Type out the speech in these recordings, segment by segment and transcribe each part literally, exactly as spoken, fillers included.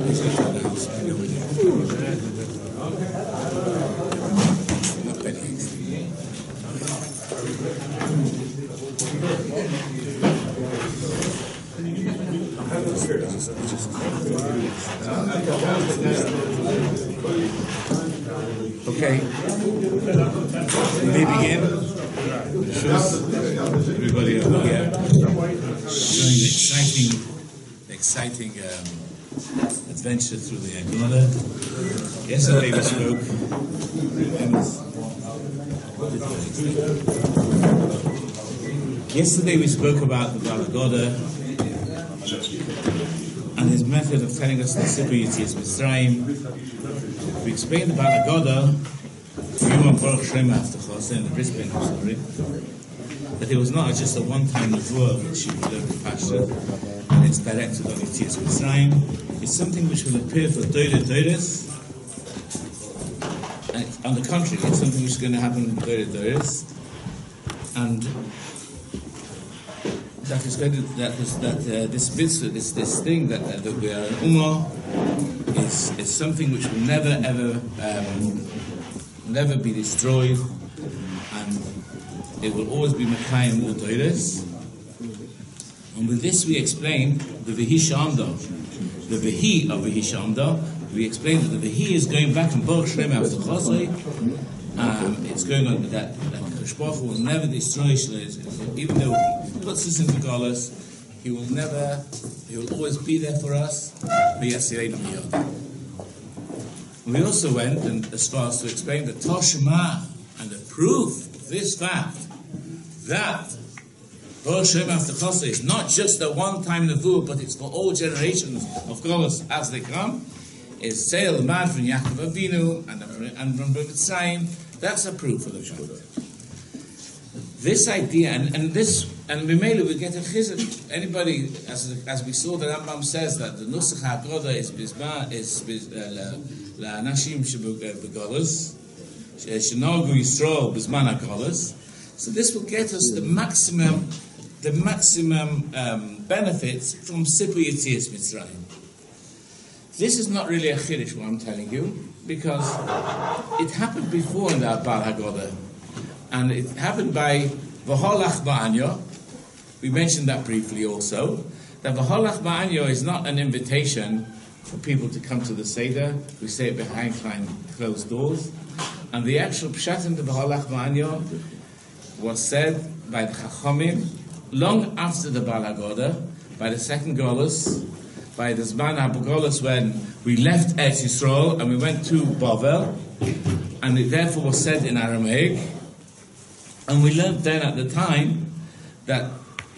Okay, we may begin. Everybody over here doing the exciting, exciting um, adventure through the Haggadah. Yesterday we spoke. Yesterday we spoke about the Baal Haggadah and his method of telling us the Sipur Yetzias Mitzrayim. We explained the Baal Haggadah, Yom Baruch Shem Avtachos, in the Brisbane story, that it was not just a one-time nevuah which you learn in Pasha, and it's directed on Yetzias Mitzrayim. It's something which will appear for Doida Doidas, and on the contrary, it's something which is going to happen in Doida Doidas, and that is going to, that is that uh, this mitzvah, this this thing that uh, that we are an ummah, is is something which will never ever um, never be destroyed, and it will always be Mekayim U'Doides. And with this we explained the Vihi Shamda, the Vihi of Vihi Shamda. We explained that the Vihi is going back and Baruch Shem Avtachosai. Um, it's going on that that Kadosh Baruch Hu will never destroy Shleiz, even though He puts us into Galus, He will never, He will always be there for us. We also went and as far as to explain the Toshma and the proof of this fact that Baruch Shem Avtachosai is not just a one-time nevuah, but it's for all generations of Galus as they come. Is Seil the man from Yaakov Avinu and and from Mitzrayim. That's a proof of the fact. This idea and, and this and Mimele we get a chizuk. Anybody, as as we saw, the Rambam says that the Nusach HaGoda is bizma is la Anashim shebegalus shenogu Yisrael bizman hagalus. So this will get us the maximum the maximum um, benefits from Sipur Yetzias Mitzrayim. This is not really a chiddush, what I'm telling you, because it happened before in the Baal Haggadah, and it happened by V'holach Ba'anyo. We mentioned that briefly also. That V'holach Ba'anyo is not an invitation for people to come to the Seder. We say it behind closed doors. And the actual pshat in the V'holach Ba'anyo was said by the Chachamim long after the Baal Haggadah, by the second Golus, by the Zman HaBogolus, when we left Eretz Yisrael and we went to Bavel, and it therefore was said in Aramaic. And we learned then at the time that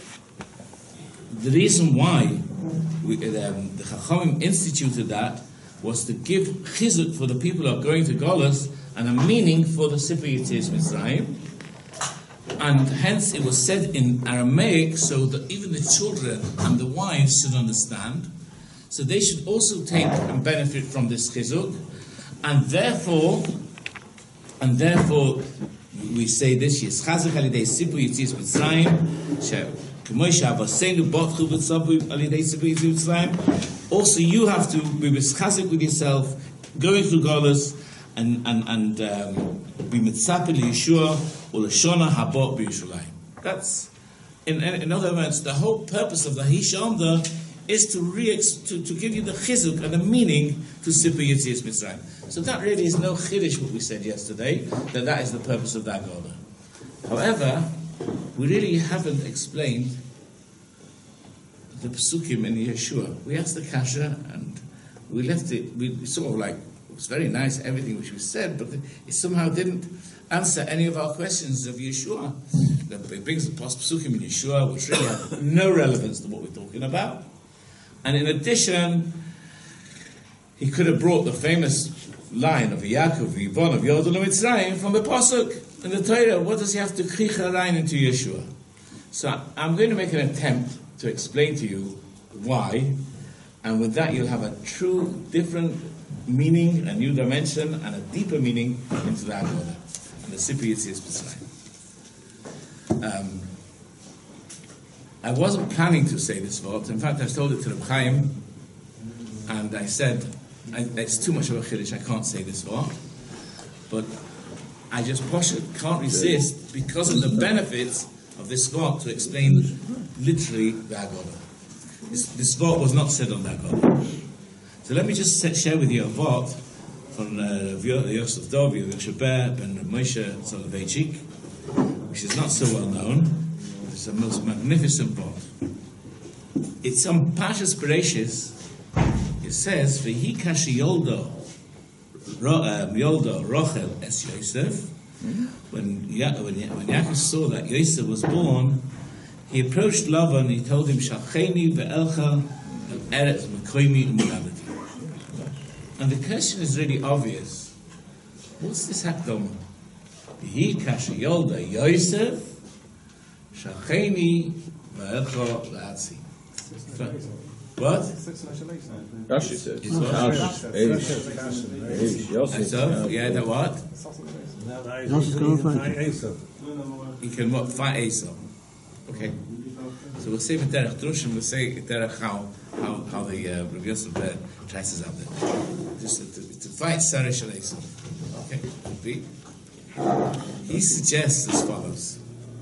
the reason why we, um, the Chachamim instituted that was to give chizuk for the people who are going to Golus and a meaning for the Sipur Yetzias Mitzrayim. And hence it was said in Aramaic so that even the children and the wives should understand. So they should also take and benefit from this chizuk, and therefore, and therefore, we say this: Yischazek alidei Sipur Yetzias Mitzrayim, k'moi she'avaseinu botchu v'tzavu alidei Sipur Yetzias Mitzrayim. Also, you have to be mischazek with yourself, going through Golus, and and and um, be mitzapel Yeshua u'leshona habot b'Yerushalayim. That's, in, in in other words, the whole purpose of the Hishamda is to, re- to to give you the chizuk and the meaning to Sipur Yetzias Mitzrayim. So that really is no chiddush what we said yesterday, that that is the purpose of that Haggadah. However, we really haven't explained the psukim in Yeshua. We asked the kasha and we left it, we sort of like, it was very nice, everything which was said, but it somehow didn't answer any of our questions of Yeshua. It brings the psukim in Yeshua, which really have no relevance to what we're talking about. And in addition, he could have brought the famous line of Yaakov, Yvon, of Yodel and Mitzrayim from the Pasuk in the Torah. What does he have to kricha line into Yeshua? So I'm going to make an attempt to explain to you why, and with that you'll have a true, different meaning, a new dimension, and a deeper meaning into the Haggadah and the Sipur Yetzias Mitzrayim. Um, I wasn't planning to say this word. In fact, I told it to Reb Chaim and I said, I, it's too much of a chiddush, I can't say this one, but I just can't resist because of the benefits of this thought to explain literally the Haggadah. This, this thought was not said on the Haggadah. So let me just set, share with you a thought from uh, Yosef Dov, Yosef Ben Moshe Soloveitchik, which is not so well known. It's a most magnificent thought. It's on Parshas Bereishis. It says, "V'hi kashi yoldo, yoldo Rochel es Yosef." When ya- when ya- when Yaakov saw that Yosef was born, he approached Lavan and he told him, "Shalcheni ve'elcha el eretz mekoimi u'moladati." And the question is really obvious. What's this hakdama? V'hi kashi yoldo Yosef, shalcheni ve'elcha le'atzi. What? Rashi says. So, yeah, that what? He can what? Fight Esau. Okay. So we'll see Derech Drushim, we'll say Derech how how how the uh, Rabbi Yosef uh, traces out there. Just to, to, to fight Sarah Shal Esau. Okay. Repeat. He suggests as follows.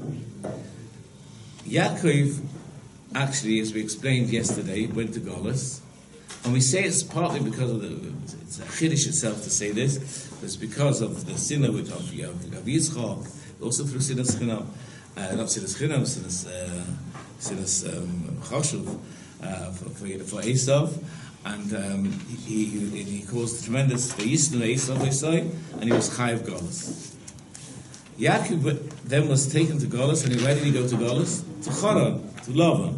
Yaakov, actually, as we explained yesterday, went to Golus, and we say it's partly because of the, it's a chiddush itself to say this, but it's because of the sin of, of, of Yitzchak, also through Sinas Chinam, uh, not Sinas Chinam, Sinas Sinas Chashuv, uh, for, for, for Esav, and um, he, he, he caused tremendous Vayisnu Esav, we say, and he was Chayav Golus. Yaakov then was taken to Golus, and where did he go to Golus? To Choron, to Lavan.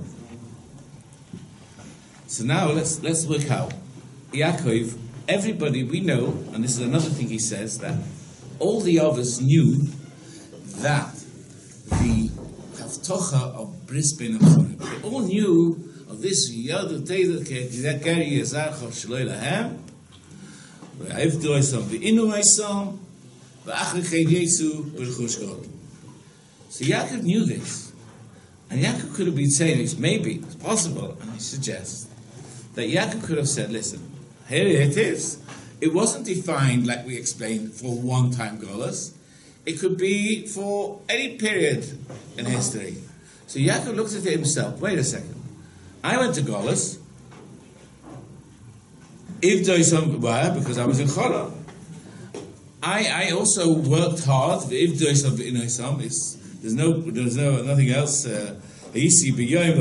So now let's let's work out. Yaakov, everybody we know, and this is another thing he says, that all the others knew that the Haftocha of Bris Bein HaBchorim, they all knew of this Yadu Teidel Keri Yezarcha Shloi Lahem, V'Hayvdu Oisam V'Inu Oisam, V'Achrichein Yesu B'Rechush God. So Yaakov knew this. And Yaakov could have been saying this, maybe, it's possible, and I suggest, that Yaakov could have said, listen, here it is. It wasn't defined, like we explained, for one-time Golus. It could be for any period in history. So Yaakov looks at it himself, wait a second. I went to Golus, because I was in Choron. I, I also worked hard. If there's there's no there's no nothing else. Something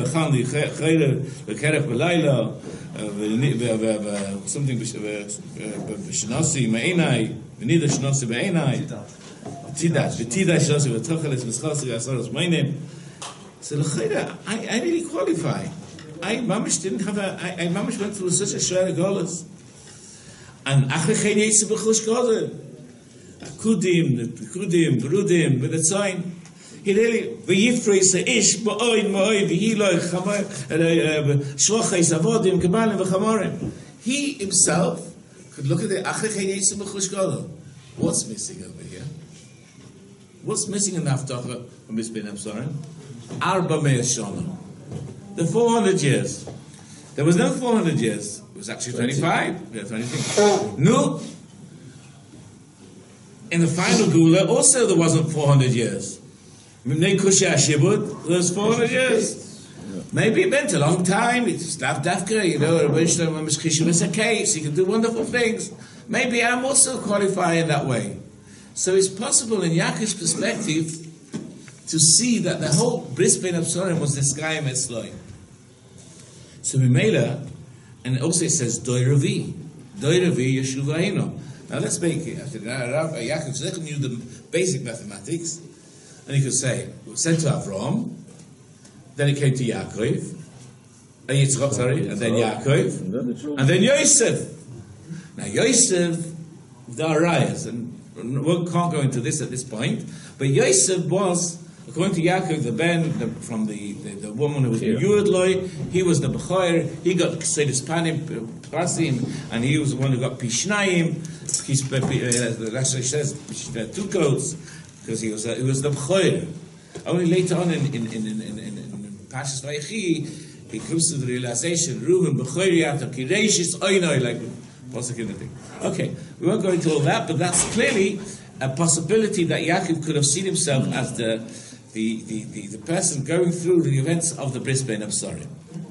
b'shnasi me'enai, v'nida shnasi be'enai, v'tidash v'tidash shnasi v'tocheles v'schasi v'asaros me'enim. So l'chayda, I I really qualify. I mamish didn't have a. I, I mamish went through such a share of Golus, and achrechein yitzu b'chush godel. Kudim, the Kudim, Brudim, with the sign. He really, v'yifreis ish ba'oid ma'oid v'hiloi chamor shlochais avodim kebalim v'chamorim. He himself could look at the achrechein yitzu b'chush godel. What's missing over here? What's missing in the Haftarah from Bris Bein HaBchorim? Arba Me'ah Shana. The four hundred years. There was no four hundred years. It was actually twenty-five. Yeah, twenty-six. No. In the final Gula, also there wasn't four hundred years. Mimnei Kushya Shibud, there was four hundred years. Maybe it meant a long time. It's Dav Dafka, you know, it's a case. He can do wonderful things. Maybe I'm also qualified in that way. So it's possible in Yaakov's perspective to see that the whole Bris Bein HaBchorim was this guy Metzloi. So Mimela, and also it says Doi Ravi, Doi Ravi Yeshuv Ahino. Now let's make it. After that, Yaakov knew the basic mathematics, and he could say, it was sent to Avram, then it came to Yaakov, and Yitzchak, sorry, and then Yaakov, and then Yosef. Now Yosef, the Arayas, and we can't go into this at this point, but Yosef was, according to Yaakov, the ben the, from the, the, the woman who was the Yudloi, he was the Bechor, he got Sedis Panim, Prasim, and he was the one who got Pishnayim. He's uh, the Rashi says two coats because he was uh, he was the Bechor. Only later on in in in in, in, in Parshas Vayechi, he comes to the realization, Reuven b'choyriyata kireishis oinoi, like what's the thing? Okay, we won't go into all that, but that's clearly a possibility that Yaakov could have seen himself as the the, the, the, the person going through the events of the Bris Bein Absarim.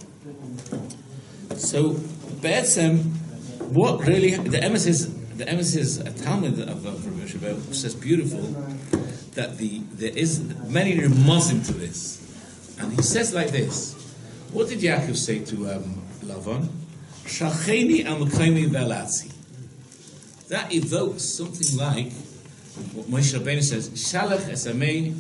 So, Be'etzem, what really the emissaries the emissaries Talmud of, of Rabbi Shebel says beautiful that the there is many remozim to this, and he says like this. What did Yaakov say to um, Lavan? Shacheni al-Mekaymi ve'alatzi. That evokes something like what Moshe Rabbeinu says. Shalach esamei.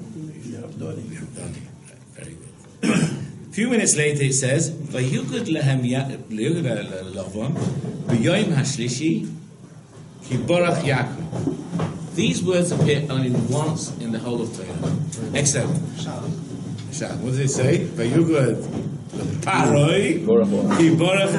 Very good. A few minutes later it says, Vayugud lehem Lavan b'yoyim hashlishi ki borach Yaakov. These words appear only once in the whole of Torah, except Shalach. What does it say? Vayugud Paroi ki borach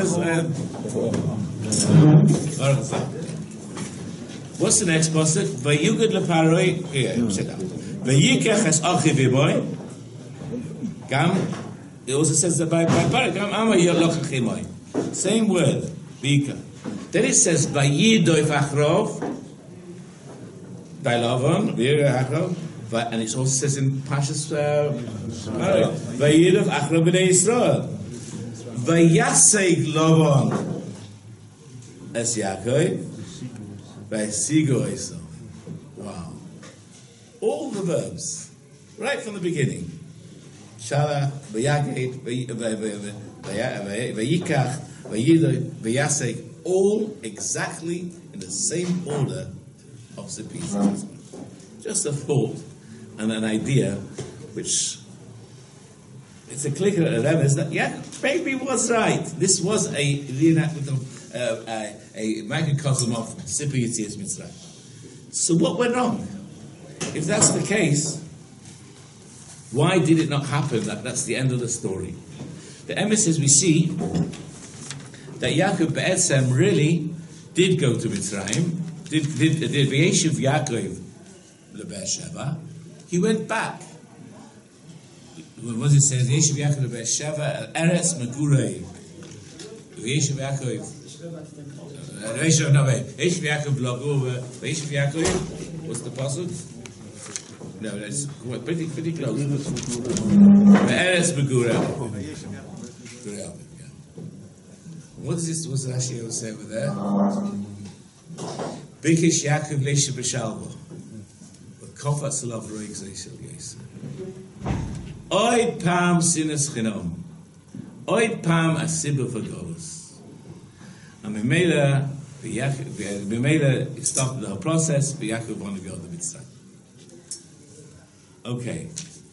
Hashem. What's the next pasuk? Vayugud leparoi. Yeah, sit down. Vayikach es achi v'boy. Gam. It also says that by by paroi. Gam ama yaloch achimoy. Same word. Vayikach. Then it says vayidoy v'achrov. Dailavon. Vayidoy v'achrov. And it also says in Pashas Paroi. Vayidoy v'achrov b'nei Yisrael. Vayaseg Lavan es Yaakov. Wow. All the verbs, right from the beginning. Shala, Vayagit, Vayikach, Vayidoy, Vayasek, all exactly in the same order of the pieces. Just a thought and an idea, which it's a click at them, is that, yeah, maybe was right. This was a reenactment of Uh, a, a microcosm of Sippur Yetzias Mitzrayim. So what went wrong? If that's the case, why did it not happen? That, that's the end of the story. The emissaries we see that Yaakov Be'etzem really did go to Mitzrayim, did did did V'yeshiv Yaakov leBe'ersheva. He went back. What does it say? V'yeshiv Yaakov leBe'ersheva Eretz Megurei. V'yeshiv Yaakov. Reisha, no way. Reisha Yaakov Lagu. Reisha Yaakov. What's the pasuk? No, that's pretty pretty close. Eretz Megurei. What does this? What's Rashi say over there? Bikish Yaakov Leisha B'Shalva. Kofat Salav Roig Zeishel Yesa. Oid Pam Sinas Chinom. Oid Pam Asiba V'Golos. And B'Meila, B'Meila stopped the whole process. B'Yaakov wanted to go to Mitzrayim. Okay.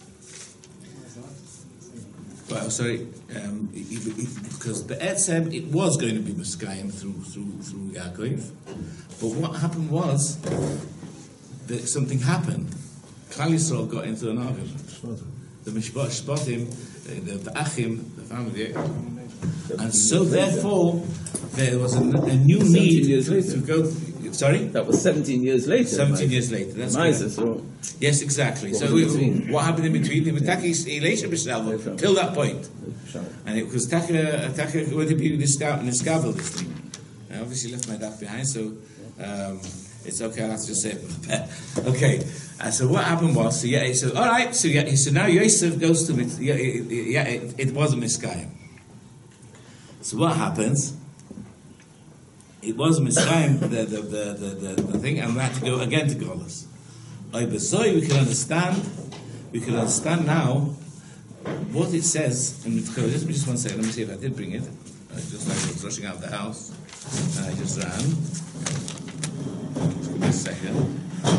Well, sorry, um, because Be'etzem, it was going to be Miskayim through through through Yaakov, but what happened was that something happened. Klal Yisrael got into an argument. The Mishpat Shpatim, the, the Achim, the family, and so therefore there was a, a new need to go. Sorry, that was seventeen years later. Seventeen years later. That's Moses, or yes, exactly. So we, what happened in between? Till that point, and it was Taka Taka would have been discovered this thing. I obviously left my daf behind, so um, it's okay. I'll have to just say it. Okay. Uh, so what happened was, so yeah, so all right, so yeah, so now Yosef goes to yeah, it, yeah, it, it was a Miskayim. So what happens? It was Mitzrayim, the, the, the, the, the thing, and we had to go again to Golos. So we can understand, we can understand now what it says in Mitzvah. Just, just one second, let me see if I did bring it. I just like I was rushing out of the house, and I just ran. Just give me a second.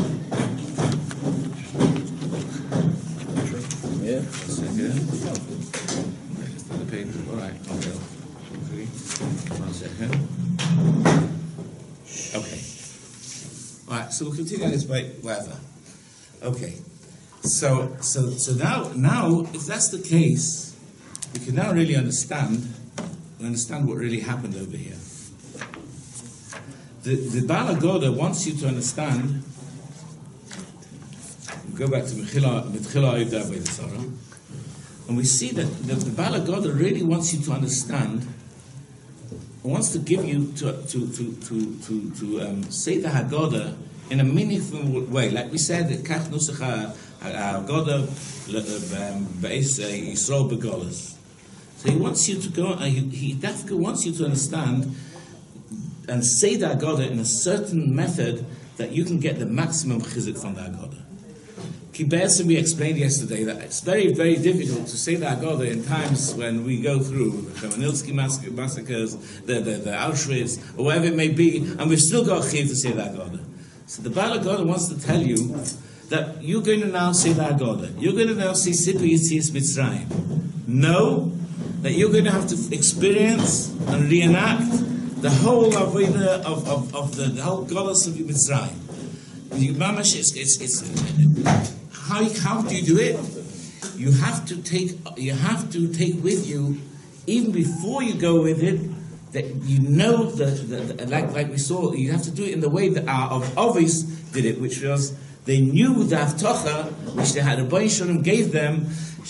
yeah. A second. Just the paper. All right. Okay. One second. Okay. All right. So we'll continue this by whatever. Okay. So, so, so now, now, if that's the case, we can now really understand, understand what really happened over here. The the Baal HaGoda wants you to understand. Go back to Mechila Mechila Ayudah Beit Sarah. And we see that the, the Baal HaGoda really wants you to understand, wants to give you to to to to to, to um, say the Haggadah in a meaningful way. Like we said, Kach Nusach HaGodah Be'ez Yisrael Begolas. So he wants you to go, uh, he, he definitely wants you to understand and say the Haggadah in a certain method that you can get the maximum chizuk from the Haggadah. Kibbutz, we explained yesterday that it's very, very difficult to say the Haggadah in times when we go through the Chmielnicki massacres, the, the, the Auschwitz, or whatever it may be, and we've still got chiv to say the Haggadah. So the Baal HaGoda wants to tell you that you're going to now say the Haggadah. You're going to now see Sipur Yetzias Mitzrayim. Know that you're going to have to experience and reenact the whole avodah of, of, of the, the whole Golos of Mitzrayim. It's, it's, it's, how, how do you do it? You have to take you have to take with you, even before you go with it, that you know that, that like like we saw, you have to do it in the way that our of Ovis did it, which was they knew the Haftocha which they had, Rabbi Shalom gave them.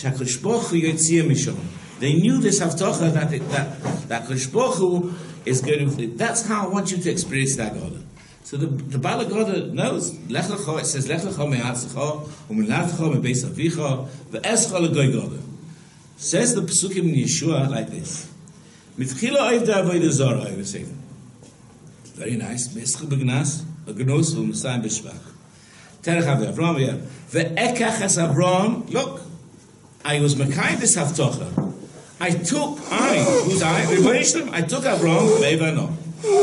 They knew this Haftocha that it, that that Kodesh Baruch Hu is going to. That's how I want you to experience that God. So the the Baal HaGoda knows. Lech lecha, it says Lech lecha me'atzecha u'milatecha me'beis avicha ve'escha legoy goda. Says the Pesukim in Yeshua like this. Mitchila oivda avodah zara, I would say. Very nice. Me'escha begnas agnos u'mesayim b'shvach. Terech Avram Avram ve'ekach es Avram. Look, I was mekayim this haftocha. I took I who's I I took Avram ve'evano.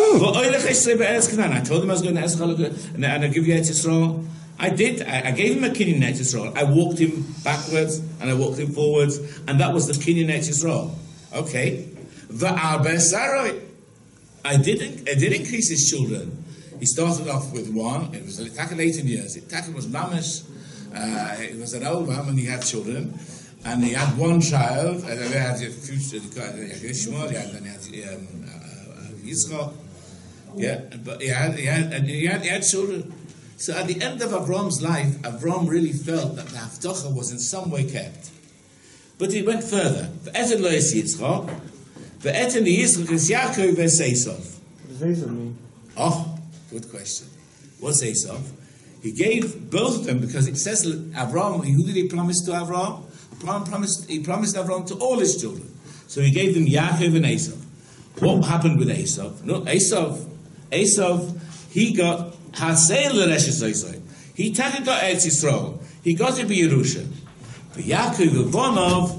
I told him I was going to Eschol and I'll give you Eretz Yisrael. I did. I, I gave him a kinyan Eretz Yisrael. I walked him backwards and I walked him forwards, and that was the kinyan Eretz Yisrael. Okay. I didn't. I did increase his children. He started off with one. It was like eighteen years. It was mamish. Uh, it was an old man and he had children, and he had one child. And they had a future. Ishmael. He had um, Yitzchak, yeah, but he had, he had, and he had, he had children. So at the end of Avram's life, Avram really felt that the Haftocha was in some way kept. But he went further. Ve'eten lo es Yitzchak, ve'eten Yitzchak es Yaakov es Esav. What does Esav mean? Oh, good question. What's Esav? He gave both of them because it says Avram. Who did he promise to Avram? Avram promised. He promised Avram to all his children. So he gave them Yaakov and Esav. What happened with Esav? No, Esav, Esav, he got Hasei l'Reshes Esav. He got Eretz Yisrael. He got to be Yerusha. But Yaakov, Vonov,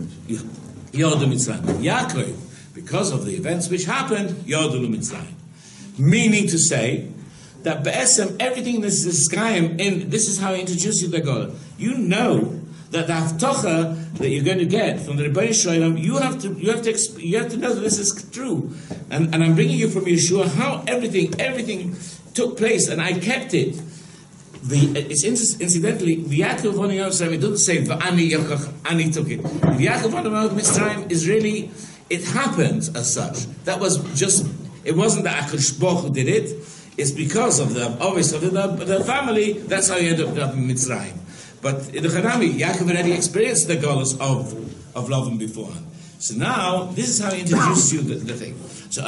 Yodu Mitzrayim. Yaakov, because of the events which happened, Yodu Mitzrayim. Meaning to say that Be'esem, everything this is Skayim, in this is how I introduce you to God. You know that the haftocha that you're going to get from the Rebbeinu Shalom, you have to, you have to, you have to know that this is true. And, and I'm bringing you from Yeshua how everything, everything took place, and I kept it. The, it's inter- incidentally, the Yaakov on Mitzrayim, it doesn't say V'ani Yakach, Ani took it. The Yaakov on Mitzrayim is really, it happened as such. That was just, it wasn't that HaKadosh Baruch Hu did it. It's because of the, obviously, the, the family. That's how you end up in Mitzrayim. But in the Chanami, Yaakov already experienced the galus of of Lavan beforehand. So now, this is how he introduces you the, the thing. So,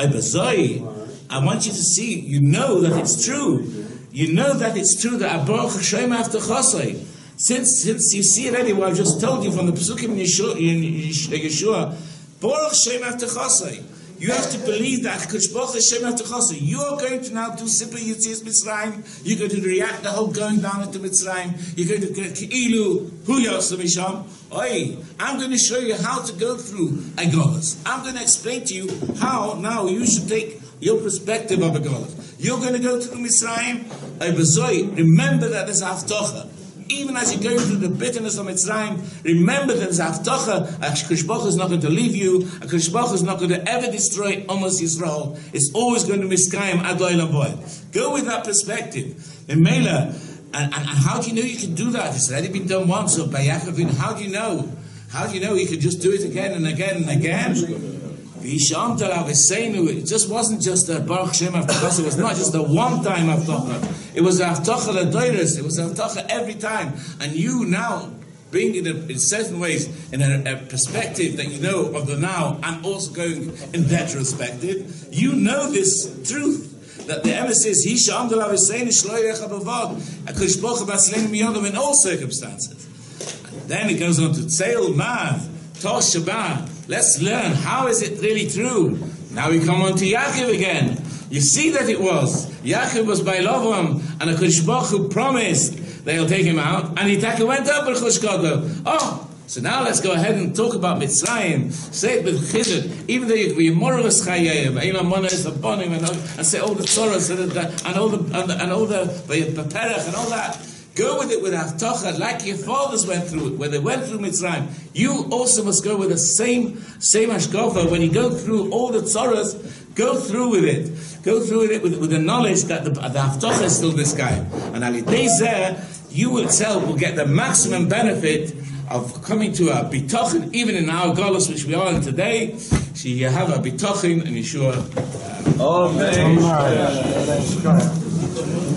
I want you to see, you know that it's true. You know that it's true that Baruch Hashem after Chosai. Since since you see already what I've just told you from the Pesukim in Yeshua, in Yeshua Baruch Hashem after Chosai. You have to believe that Kodesh Baruch Hashem after Chosai. You are going to now do Sipur Yetzias Mitzrayim. You're going to react the whole going down into Mitzrayim. You're going to get Ki'ilu Hu Yosem Misham. Oi, I'm going to show you how to go through Agolas. I'm going to explain to you how now you should take your perspective of Agolas. You're going to go through Mitzrayim. Remember that there's Haftocha. Even as you're going through the bitterness of Mitzrayim, remember that there's Haftocha. HaKadosh Baruch Hu is not going to leave you. HaKadosh Baruch Hu is not going to ever destroy Amos Yisrael. It's always going to be Miskayim Ad Olam Boed. Go with that perspective. In Mela, and, and, and how do you know you can do that? It's already been done once. So by Yaakov, how do you know? How do you know you can just do it again and again and again? It just wasn't just a Baruch Hashem Haftocha. It was not just a one-time Haftocha. It was a Haftocha L'Doros. It was a Haftocha every time. And you now, being in, a, in certain ways in a, a perspective that you know of the now, and also going in retrospective, you know this truth. That the Emes says, He shall under our saying, Shloyach Abavad, a Kishboch Batzlein Miyodom in all circumstances. And then it goes on to Tzeil Mav, Tosh Shabbat. Let's learn, how is it really true? Now we come on to Yaakov again. You see that it was. Yaakov was by Lavam, and a Kishboch who promised they'll take him out, and he went up with Chushkodo. Oh! So now let's go ahead and talk about Mitzrayim. Say it with Chizuk, even though you could be Morus Chayim, and say all the Torahs and all the and, and all the Perech and all that. Go with it with Haftocha, like your fathers went through it, when they went through Mitzrayim. You also must go with the same same Hashkafa. When you go through all the Torahs, go through with it. Go through with it with, with the knowledge that the, the Haftocha is still this guy. And Ali Dezer, you yourself will get the maximum benefit of coming to a bitachon, even in our galus which we are in today. So you have a bitachon and Yeshua. Amen.